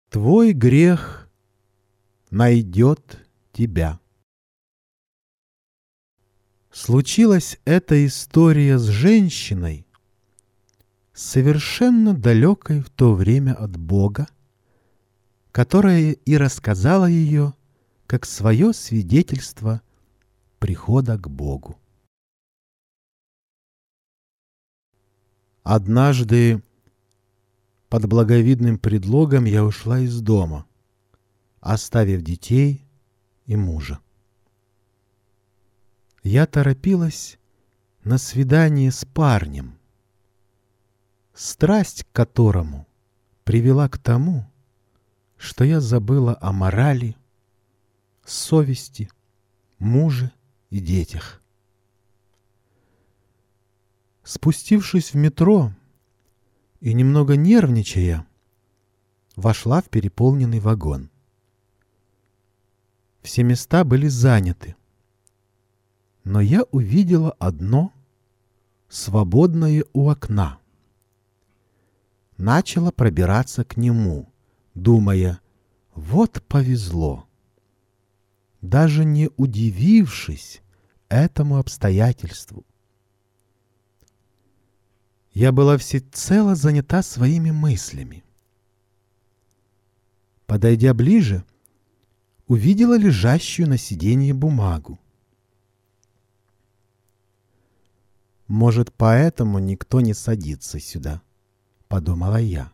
Твой грех найдет тебя. Случилась эта история с женщиной, совершенно далекой в то время от Бога, которая и рассказала ее как свое свидетельство прихода к Богу. Однажды под благовидным предлогом я ушла из дома, оставив детей и мужа. Я торопилась на свидание с парнем, страсть к которому привела к тому, что я забыла о морали, совести, муже и детях. Спустившись в метро и немного нервничая, вошла в переполненный вагон. Все места были заняты, но я увидела одно, свободное у окна. Начала пробираться к нему, думая, вот повезло. Даже не удивившись этому обстоятельству. Я была всецело занята своими мыслями. Подойдя ближе, увидела лежащую на сиденье бумагу. «Может, поэтому никто не садится сюда», — подумала я.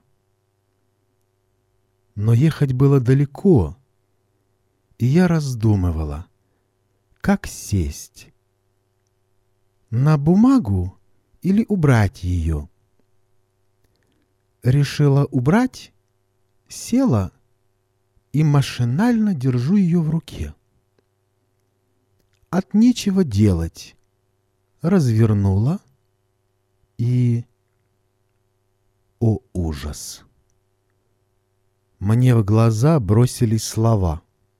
Но ехать было далеко, и я раздумывала, как сесть. На бумагу или убрать ее? Решила убрать, села и машинально держу ее в руке. От нечего делать. Развернула и... О, ужас! Мне в глаза бросились слова.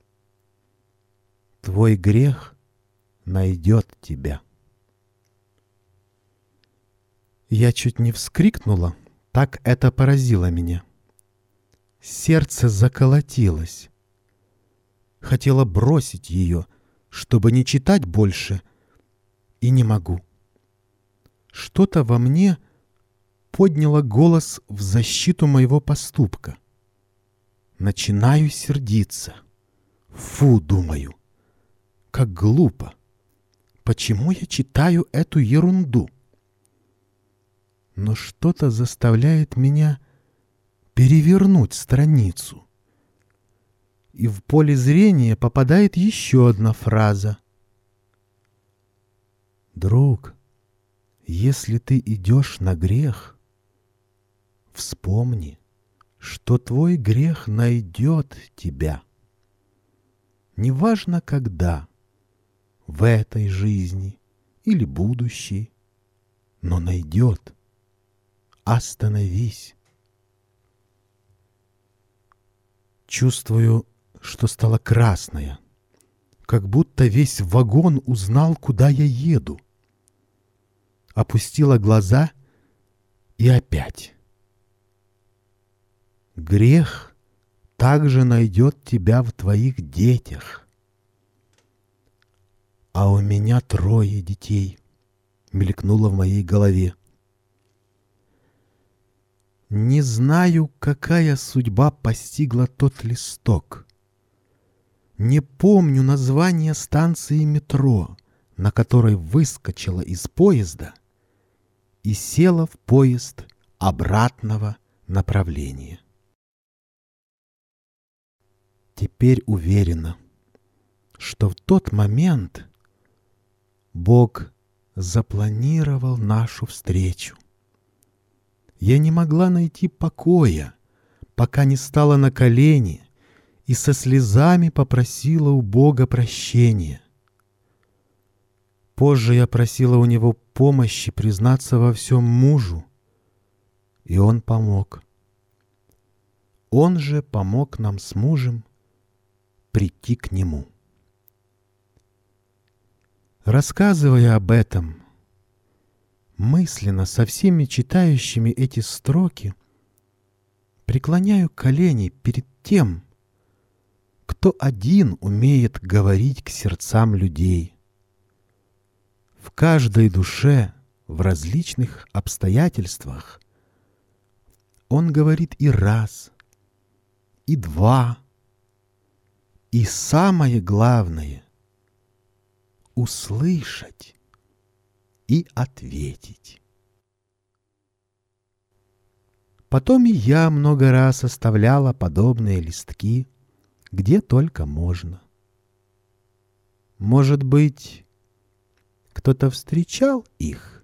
Твой грех найдет тебя. Я чуть не вскрикнула, так это поразило меня. Сердце заколотилось. Хотела бросить ее, чтобы не читать больше, и не могу. Что-то во мне подняло голос в защиту моего поступка. Начинаю сердиться. Фу, думаю, как глупо. Почему я читаю эту ерунду? Но что-то заставляет меня перевернуть страницу. И в поле зрения попадает еще одна фраза. Друг, если ты идешь на грех, вспомни, что твой грех найдет тебя. Неважно когда, в этой жизни или будущей, но найдет. Остановись. Чувствую, что стала красная, как будто весь вагон узнал, куда я еду. Опустила глаза и опять. Грех также найдет тебя в твоих детях. А у меня 3 детей, мелькнуло в моей голове. Не знаю, какая судьба постигла тот листок. Не помню название станции метро, на которой выскочила из поезда и села в поезд обратного направления. Теперь уверена, что в тот момент Бог запланировал нашу встречу. Я не могла найти покоя, пока не стала на колени и со слезами попросила у Бога прощения. Позже я просила у Него помощи признаться во всем мужу, и Он помог. Он же помог нам с мужем прийти к Нему. Рассказывая об этом, мысленно со всеми читающими эти строки преклоняю колени перед тем, кто один умеет говорить к сердцам людей. В каждой душе, в различных обстоятельствах он говорит и раз, и два, и самое главное — услышать и ответить. Потом и я много раз оставляла подобные листки, где только можно. Может быть, кто-то встречал их